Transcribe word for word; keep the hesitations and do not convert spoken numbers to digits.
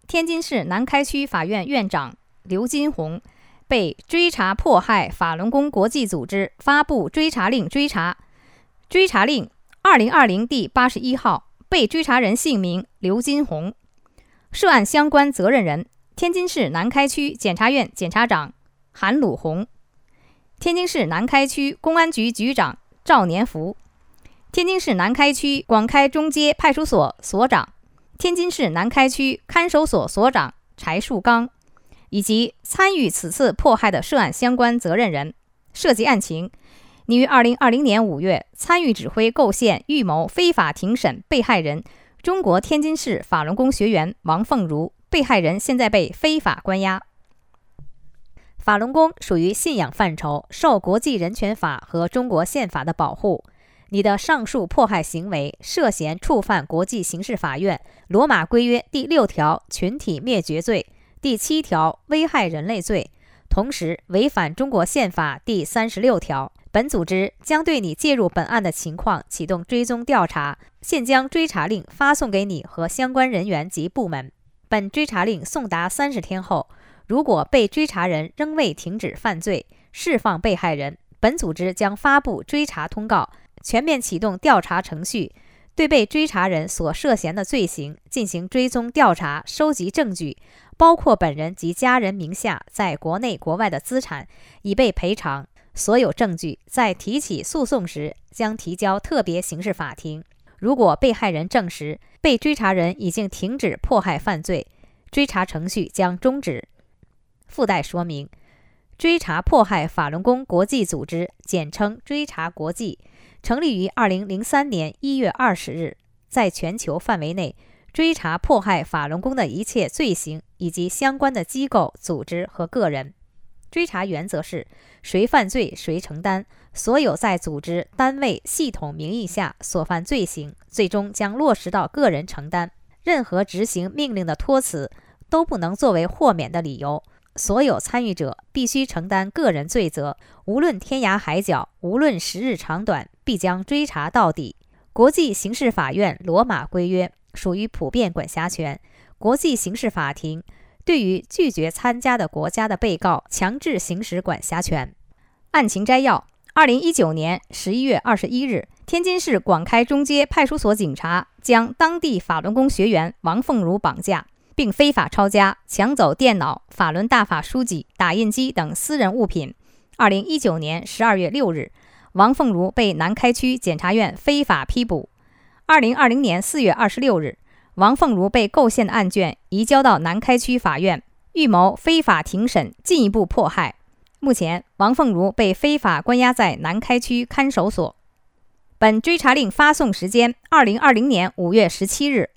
天津市南开区法院院长刘金红被追查迫害法轮功国际组织发布追查令追查。追查令二零二零第八十一号，被追查人姓名刘金红，涉案相关责任人天津市南开区检察院检察长韩鲁红，天津市南开区公安局局长赵年福，天津市南开区广开中街派出所所长，天津市南开区看守所所长柴树刚，以及参与此次迫害的涉案相关责任人。涉及案情，拟于二零二零年五月参与指挥构陷预谋非法庭审被害人中国天津市法轮功学员王凤如，被害人现在被非法关押。法轮功属于信仰范畴，受国际人权法和中国宪法的保护。你的上述迫害行为涉嫌触犯国际刑事法院罗马规约第六条群体灭绝罪、第七条危害人类罪，同时违反中国宪法第三十六条。本组织将对你介入本案的情况启动追踪调查，现将追查令发送给你和相关人员及部门。本追查令送达三十天后，如果被追查人仍未停止犯罪，释放被害人，本组织将发布追查通告，全面启动调查程序，对被追查人所涉嫌的罪行进行追踪调查，收集证据，包括本人及家人名下在国内国外的资产，以备赔偿。所有证据在提起诉讼时将提交特别刑事法庭。如果被害人证实被追查人已经停止迫害犯罪，追查程序将终止。附带说明：追查迫害法轮功国际组织，简称追查国际，成立于二零零三年一月二十日，在全球范围内追查迫害法轮功的一切罪行以及相关的机构、组织和个人。追查原则是谁犯罪谁承担，所有在组织、单位、系统名义下所犯罪行，最终将落实到个人承担。任何执行命令的托辞都不能作为豁免的理由。所有参与者必须承担个人罪责，无论天涯海角，无论时日长短，必将追查到底。国际刑事法院罗马规约属于普遍管辖权，国际刑事法庭对于拒绝参加的国家的被告强制行使管辖权。案情摘要：二零一九年十一月二十一日，天津市广开中街派出所警察将当地法轮功学员王凤如绑架，并非法抄家，抢走电脑、法轮大法书籍、打印机等私人物品。二零一九年十二月六日，王凤如被南开区检察院非法批捕。二零二零年四月二十六日，王凤如被构陷的案卷移交到南开区法院，预谋非法庭审，进一步迫害。目前，王凤如被非法关押在南开区看守所。本追查令发送时间：二零二零年五月十七日。